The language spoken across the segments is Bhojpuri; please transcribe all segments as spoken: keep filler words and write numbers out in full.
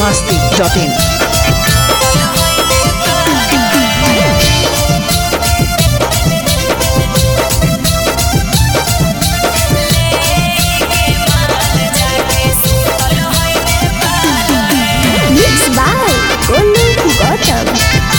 masti dot in. Mixed by Golu Gautam.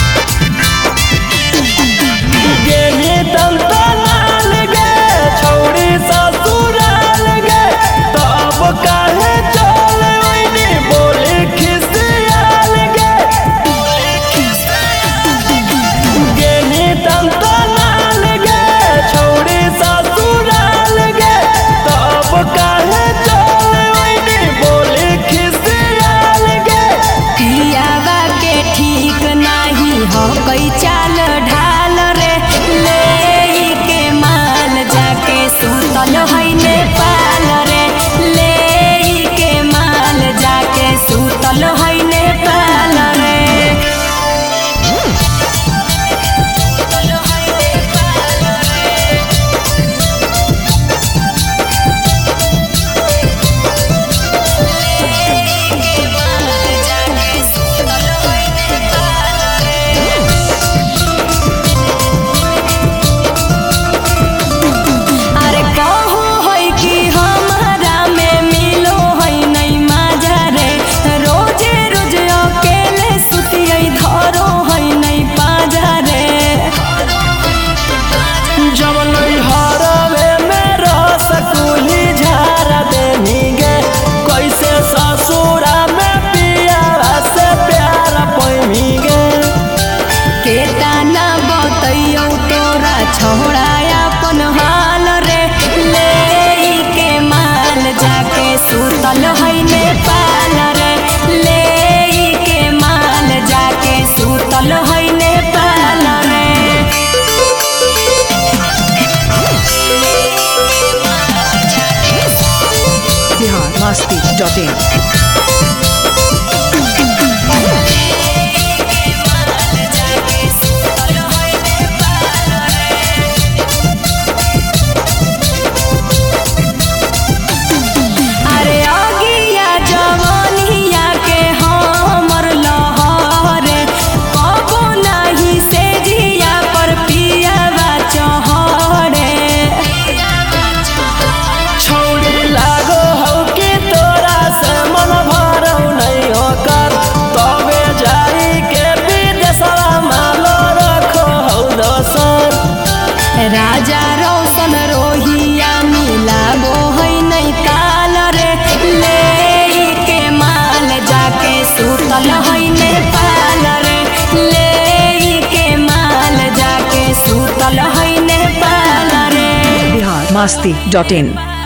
कोई चाल ढाल रे ले के माल जाके सुतल है नेपाल रे ले के माल जाके सुतल है नेपाल रे। छोड़ाया अपन हाल रे ले के माल जाके सुतल है नेपाल रे ले के माल जाके सुतल है नेपाल रे। Bihar masti dot in. राजा रोशन रोहिया मिलाबो है नहीं ताल रे ले के माल जाके सुतल है नेपाल रे ले के माल जाके सुतल है नेपाल रे। Bihar masti dot in.